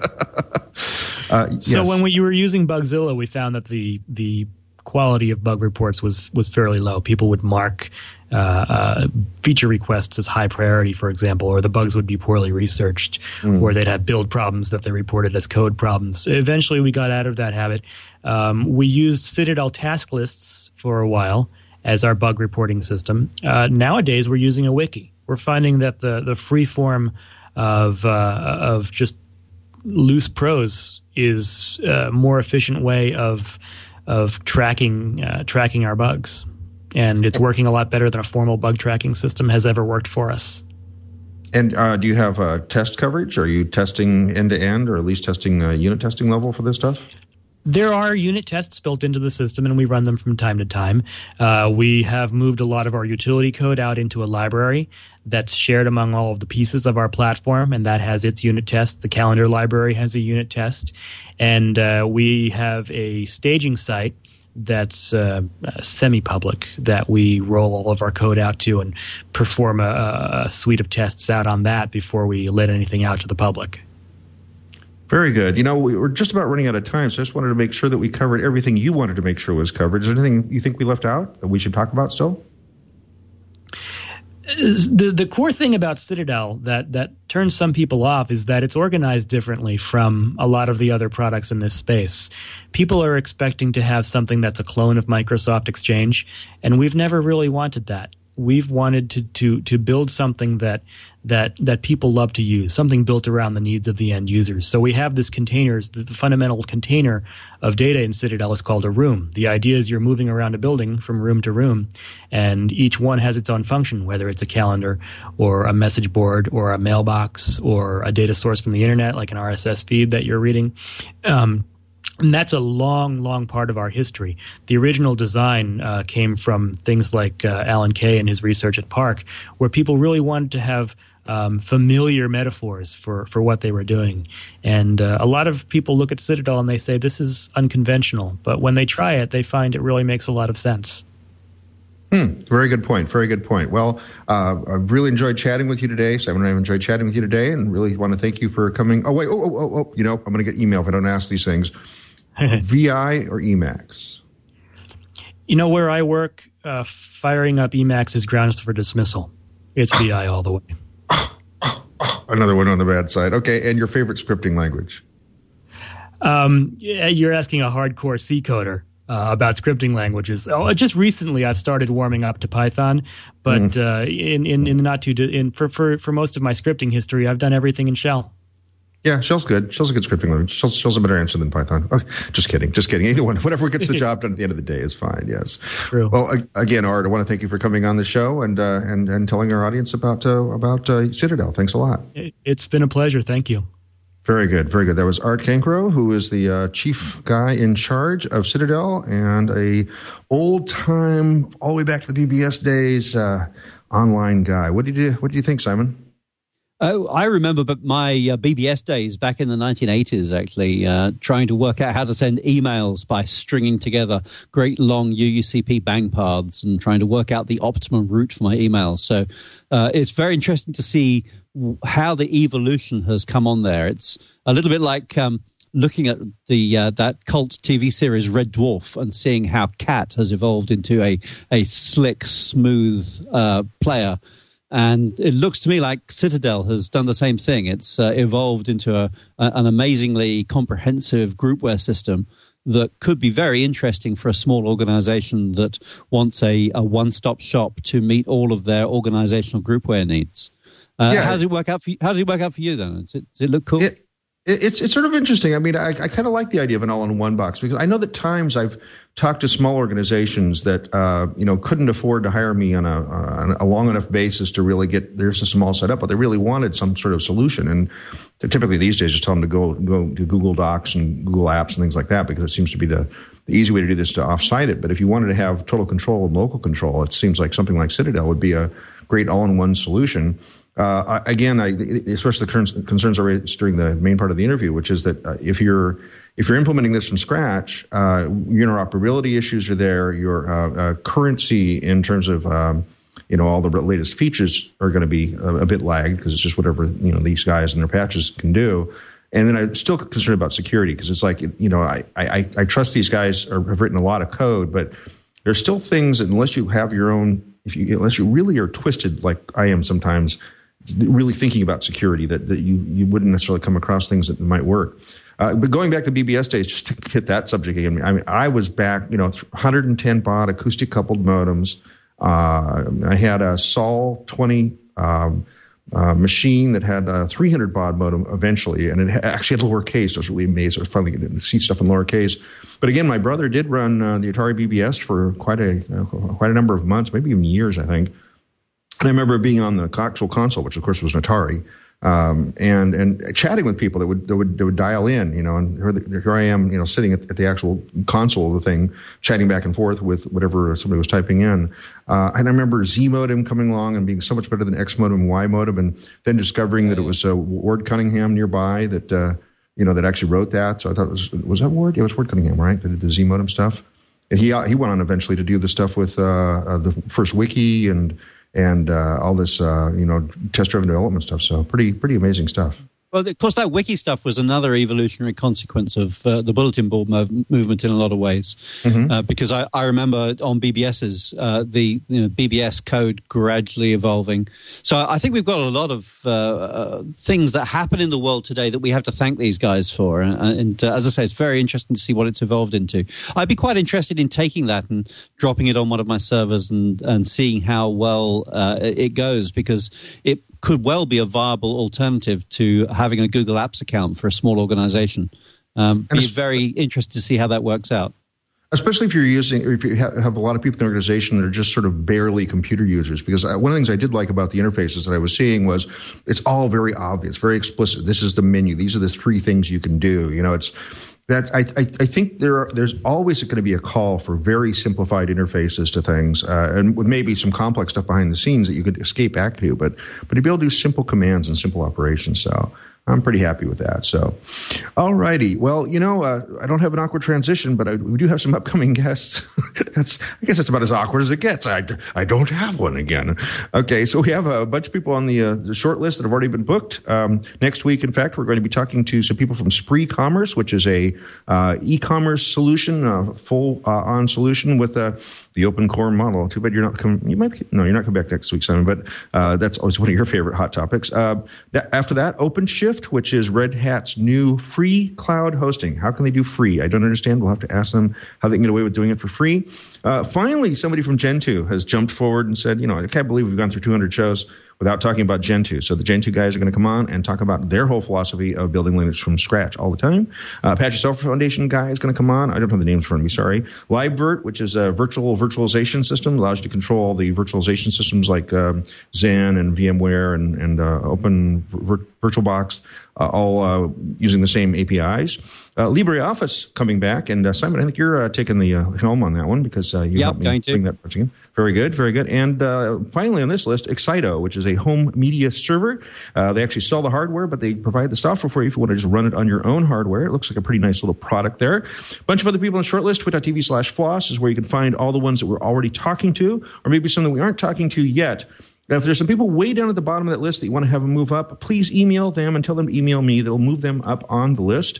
So when you were using Bugzilla, we found that the quality of bug reports was fairly low. People would mark feature requests as high priority, for example, or the bugs would be poorly researched, or they'd have build problems that they reported as code problems. Eventually, we got out of that habit. We used Citadel task lists for a while as our bug reporting system. Nowadays, we're using a wiki. We're finding that the free form of just loose prose is a more efficient way of tracking our bugs, and it's working a lot better than a formal bug tracking system has ever worked for us. And do you have test coverage? Are you testing end-to-end or at least testing unit testing level for this stuff? There are unit tests built into the system, and we run them from time to time. We have moved a lot of our utility code out into a library that's shared among all of the pieces of our platform, and that has its unit test. The calendar library has a unit test. And we have a staging site that's semi-public that we roll all of our code out to and perform a suite of tests out on that before we let anything out to the public. Very good. We're just about running out of time, so I just wanted to make sure that we covered everything you wanted to make sure was covered. Is there anything you think we left out that we should talk about still? The core thing about Citadel that turns some people off is that it's organized differently from a lot of the other products in this space. People are expecting to have something that's a clone of Microsoft Exchange, and we've never really wanted that. We've wanted to build something that people love to use, something built around the needs of the end users. So we have this containers. The fundamental container of data in Citadel is called a room. The idea is you're moving around a building from room to room, and each one has its own function, whether it's a calendar or a message board or a mailbox or a data source from the internet, like an RSS feed that you're reading. And that's a long, long part of our history. The original design came from things like Alan Kay and his research at Park, where people really wanted to have familiar metaphors for what they were doing. And a lot of people look at Citadel and they say, this is unconventional. But when they try it, they find it really makes a lot of sense. Very good point. Very good point. Well, I've really enjoyed chatting with you today. Simon and I have enjoyed chatting with you today and really want to thank you for coming. Oh, wait. Oh. I'm going to get email if I don't ask these things. VI or Emacs? Where I work, firing up Emacs is grounds for dismissal. It's VI all the way. Another one on the bad side. Okay, and your favorite scripting language? You're asking a hardcore C coder about scripting languages. Just recently, I've started warming up to Python, but in the not too for most of my scripting history, I've done everything in Shell. Yeah, Shell's good. Shell's a good scripting language. Shell's a better answer than Python. Okay, just kidding. Either one. Whatever gets the job done at the end of the day is fine, yes. True. Well, again, Art, I want to thank you for coming on the show and telling our audience about Citadel. Thanks a lot. It's been a pleasure. Thank you. Very good. Very good. That was Art Cancro, who is the chief guy in charge of Citadel and a old-time, all the way back to the BBS days, online guy. What did you think, Simon? Oh, I remember my BBS days back in the 1980s, actually, trying to work out how to send emails by stringing together great long UUCP bang paths and trying to work out the optimum route for my emails. So it's very interesting to see how the evolution has come on there. It's a little bit like looking at the that cult TV series Red Dwarf and seeing how Cat has evolved into a slick, smooth player. And it looks to me like Citadel has done the same thing. It's evolved into an amazingly comprehensive groupware system that could be very interesting for a small organization that wants a one-stop shop to meet all of their organizational groupware needs. How does it work out for you then? Does it look cool? It's sort of interesting. I mean, I kind of like the idea of an all-in-one box because I know that times I've talked to small organizations that couldn't afford to hire me on a long enough basis to really get their system all set up, but they really wanted some sort of solution. And typically these days, just tell them to go to Google Docs and Google Apps and things like that because it seems to be the easy way to do this to offsite it. But if you wanted to have total control and local control, it seems like something like Citadel would be a great all-in-one solution. Especially the concerns I raised during the main part of the interview, which is that if you're implementing this from scratch, your interoperability issues are there. Your currency in terms of all the latest features are going to be a bit lagged because it's just whatever these guys and their patches can do. And then I'm still concerned about security because it's like I trust these guys have written a lot of code, but there's still things unless you have your own. Unless you really are twisted like I am sometimes, really thinking about security, that you wouldn't necessarily come across things that might work. But going back to BBS days, just to hit that subject again, I mean, I was back, 110 baud acoustic coupled modems. I had a Sol 20 machine that had a 300 baud modem eventually, and it actually had lowercase. I was really amazed. I was finally getting to see stuff in lowercase. But again, my brother did run the Atari BBS for quite a number of months, maybe even years, I think. And I remember being on the actual console, which of course was an Atari, and chatting with people that would dial in, and here I am, sitting at the actual console of the thing, chatting back and forth with whatever somebody was typing in. And I remember Z modem coming along and being so much better than X modem and Y modem, and then discovering that it was Ward Cunningham nearby that that actually wrote that. So I thought was that Ward? Yeah, it was Ward Cunningham, right? That did the Z modem stuff. And he went on eventually to do the stuff with the first wiki and all this, test-driven development stuff. So pretty amazing stuff. Well, of course, that wiki stuff was another evolutionary consequence of the bulletin board movement in a lot of ways. Mm-hmm. Because I remember on BBS's, the BBS code gradually evolving. So I think we've got a lot of things that happen in the world today that we have to thank these guys for. And as I say, it's very interesting to see what it's evolved into. I'd be quite interested in taking that and dropping it on one of my servers and seeing how well it goes, because it could well be a viable alternative to having a Google Apps account for a small organization. Be very interested to see how that works out. Especially if if you have a lot of people in the organization that are just sort of barely computer users. Because one of the things I did like about the interfaces that I was seeing was it's all very obvious, very explicit. This is the menu. These are the 3 things you can do. It's that I think there's always going to be a call for very simplified interfaces to things, and with maybe some complex stuff behind the scenes that you could escape back to, but to be able to do simple commands and simple operations. So I'm pretty happy with that. So, all righty. Well, I don't have an awkward transition, but we do have some upcoming guests. I guess that's about as awkward as it gets. I don't have one again. Okay, so we have a bunch of people on the short list that have already been booked. Next week, in fact, we're going to be talking to some people from Spree Commerce, which is a e-commerce solution, full-on solution with the open core model. Too bad you're not coming. You're not coming back next week, Simon. But that's always one of your favorite hot topics. After that, OpenShift, which is Red Hat's new free cloud hosting. How can they do free? I don't understand. We'll have to ask them how they can get away with doing it for free. Finally, somebody from Gentoo has jumped forward and said, I can't believe we've gone through 200 shows without talking about Gentoo. So the Gentoo guys are going to come on and talk about their whole philosophy of building Linux from scratch all the time. Apache Software Foundation guy is going to come on. I don't have the names in front of me, sorry. LiveVirt, which is a virtualization system, allows you to control all the virtualization systems like Xen and VMware and Open VirtualBox, all using the same APIs. LibreOffice coming back, and Simon, I think you're taking the helm on that one because you helped me bring that project in. Very good, very good. And finally on this list, Excito, which is a home media server. They actually sell the hardware, but they provide the software for you if you want to just run it on your own hardware. It looks like a pretty nice little product there. A bunch of other people on the short list. Twit.tv/Floss is where you can find all the ones that we're already talking to, or maybe some that we aren't talking to yet. Now, if there's some people way down at the bottom of that list that you want to have them move up, please email them and tell them to email me. That'll move them up on the list.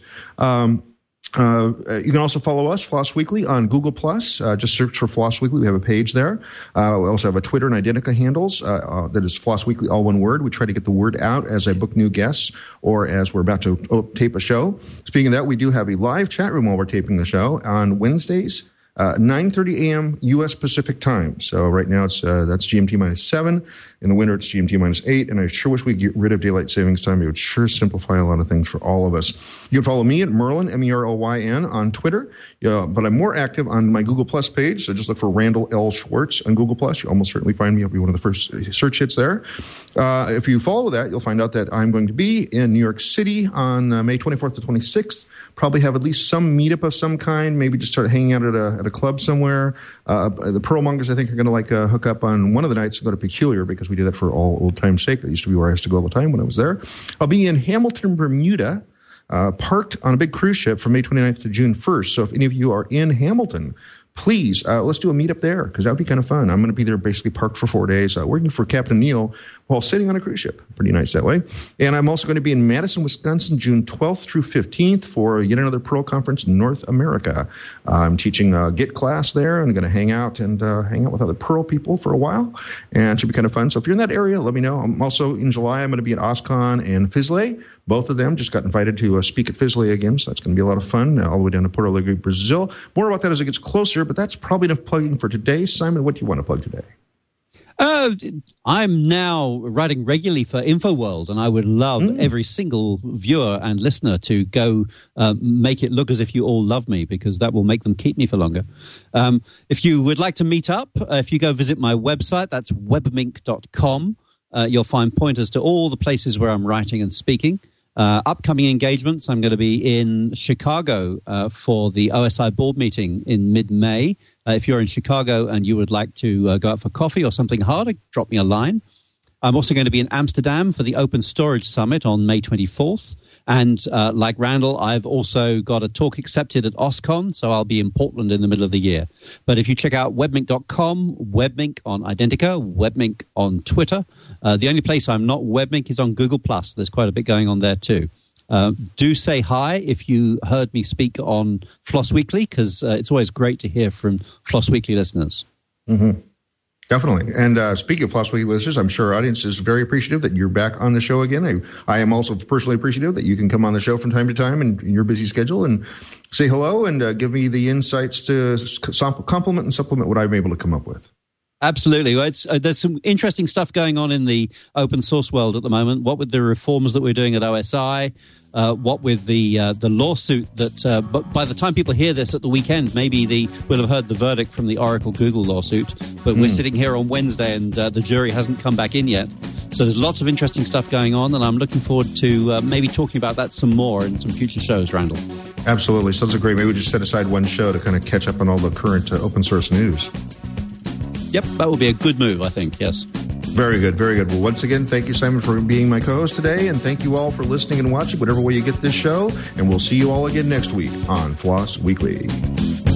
You can also follow us, Floss Weekly, on Google+. Just search for Floss Weekly. We have a page there. We also have a Twitter and Identica handles. That is Floss Weekly, all one word. We try to get the word out as I book new guests or as we're about to tape a show. Speaking of that, we do have a live chat room while we're taping the show on Wednesdays. 9:30 a.m. U.S. Pacific time. So right now it's that's GMT -7. In the winter, it's GMT -8. And I sure wish we could get rid of daylight savings time. It would sure simplify a lot of things for all of us. You can follow me at Merlin, Merlyn, on Twitter. But I'm more active on my Google Plus page. So just look for Randall L. Schwartz on Google Plus. You'll almost certainly find me. I'll be one of the first search hits there. If you follow that, you'll find out that I'm going to be in New York City on May 24th to 26th. Probably have at least some meetup of some kind. Maybe just start hanging out at a club somewhere. The Pearlmongers, I think, are going to hook up on one of the nights and go to Peculiar because we do that for all old time's sake. That used to be where I used to go all the time when I was there. I'll be in Hamilton, Bermuda, parked on a big cruise ship from May 29th to June 1st. So if any of you are in Hamilton, please, let's do a meetup there because that would be kind of fun. I'm going to be there basically parked for 4 days, working for Captain Neil while sitting on a cruise ship. Pretty nice that way. And I'm also going to be in Madison, Wisconsin, June 12th through 15th for yet another Perl conference in North America. I'm teaching a Git class there and going to hang out with other Perl people for a while. And it should be kind of fun. So if you're in that area, let me know. I'm also in July, I'm going to be at OSCON and FISLE. Both of them just got invited to speak at FISLE again, so that's going to be a lot of fun, all the way down to Porto Alegre, Brazil. More about that as it gets closer, but that's probably enough plugging for today. Simon, what do you want to plug today? I'm now writing regularly for InfoWorld, and I would love every single viewer and listener to go make it look as if you all love me, because that will make them keep me for longer. If you would like to meet up, if you go visit my website, that's webmink.com, you'll find pointers to all the places where I'm writing and speaking. Upcoming engagements, I'm going to be in Chicago for the OSI board meeting in mid-May. If you're in Chicago and you would like to go out for coffee or something harder, drop me a line. I'm also going to be in Amsterdam for the Open Storage Summit on May 24th. And like Randall, I've also got a talk accepted at OSCON, so I'll be in Portland in the middle of the year. But if you check out webmink.com, Webmink on Identica, Webmink on Twitter. The only place I'm not Webmink is on Google+. There's quite a bit going on there too. Do say hi if you heard me speak on Floss Weekly, because it's always great to hear from Floss Weekly listeners. Mm-hmm. Definitely. And speaking of Floss Weekly listeners, I'm sure our audience is very appreciative that you're back on the show again. I am also personally appreciative that you can come on the show from time to time in your busy schedule and say hello and give me the insights to complement and supplement what I'm able to come up with. Absolutely. Well, there's some interesting stuff going on in the open source world at the moment. What with the reforms that we're doing at OSI, what with the lawsuit that, but by the time people hear this at the weekend, maybe we'll have heard the verdict from the Oracle Google lawsuit. But we're sitting here on Wednesday and the jury hasn't come back in yet. So there's lots of interesting stuff going on, and I'm looking forward to maybe talking about that some more in some future shows, Randall. Absolutely. Sounds great. Maybe we just set aside one show to kind of catch up on all the current open source news. Yep, that will be a good move, I think, yes. Very good, very good. Well, once again, thank you, Simon, for being my co-host today, and thank you all for listening and watching, whatever way you get this show, and we'll see you all again next week on Floss Weekly.